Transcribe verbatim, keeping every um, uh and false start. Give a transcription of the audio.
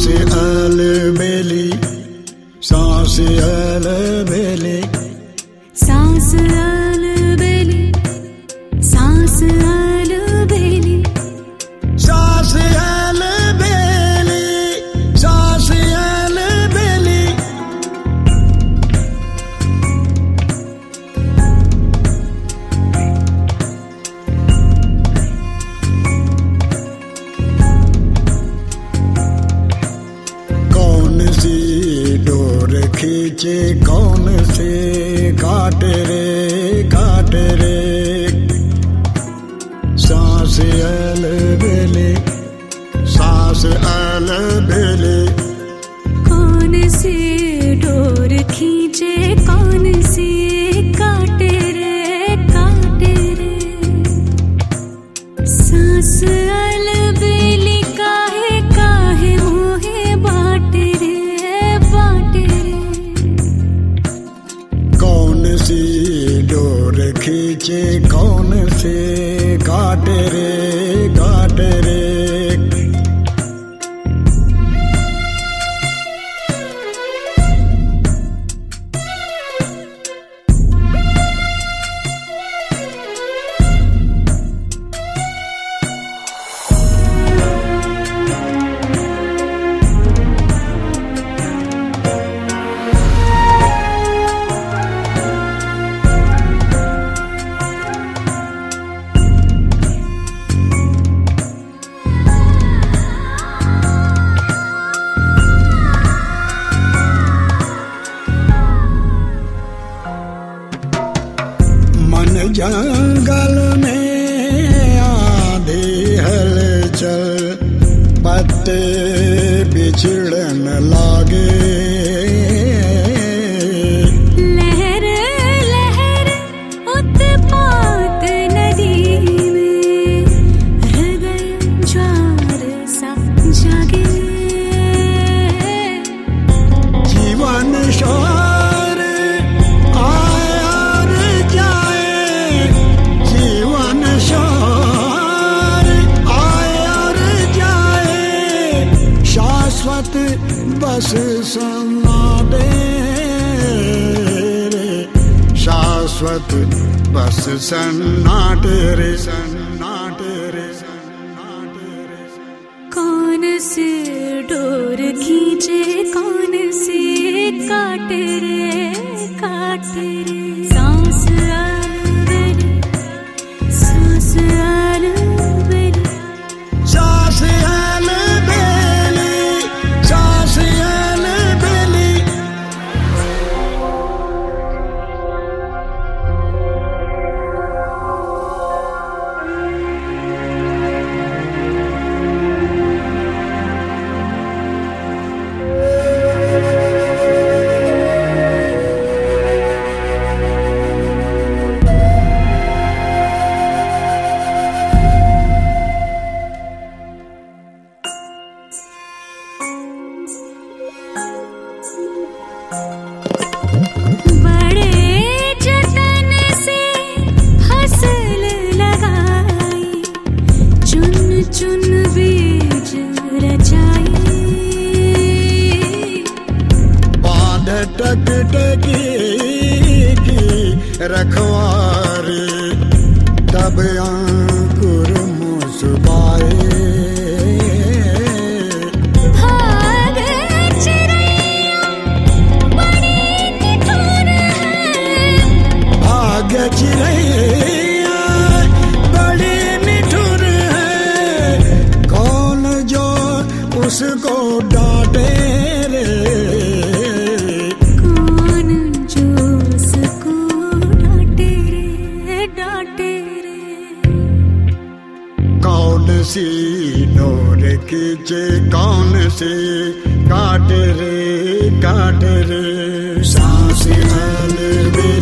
सांस अलबेली, सांस अलबेली, सांस अलबेली, सांस अलबेली, सांस अलबेली, सांस अलबेली। कौन सी डोर खींचे, कौन से काटे रे, काटे रे। सांस अलबेली, सांस अलबेली, कौन सी डोर खींचे, कौन सी काटे रे, काटे रे। सांस अलबेली, काहे काहे मोहे बाटे रे, बाटे रे। कौन सी डोर खींचे, कौन से काटे रे, काटे रे। जंगल में आधी हलचल, पत्ते बिछड़न लागे। लहर लहर उत्पात नदी में, हृदय ज्वार सा जागे। जीवन शोर आए और जाए, जीवन शोर आए और जाए। शाश्वत बस सन्नाटे रे, शाश्वत बस सन्नाटे रे, सन्नाटे रे, सन्नाटे रे। कौन सी डोर खींचे, कौन सी काटे रे, काटे रे। सांस अलबेली, सांस अलबेली, सांस अलबेली, सांस अलबेली। बड़े जतन से फसल लगाई, चुन चुन बीज रचाई। बांध टक टकी की रखवारी, तब अंकुर मुस्काए। भाग चिड़ैया बड़ी निठुर है, भाग चिड़ैया बड़ी निठुर है। कौन जो उसको डांटे रे, कौन जो उसको डांटे रे, डांटे रे। कौन सी डोर खींचे, कौन सी काटे रे, काटे रे। सांस अलबेली,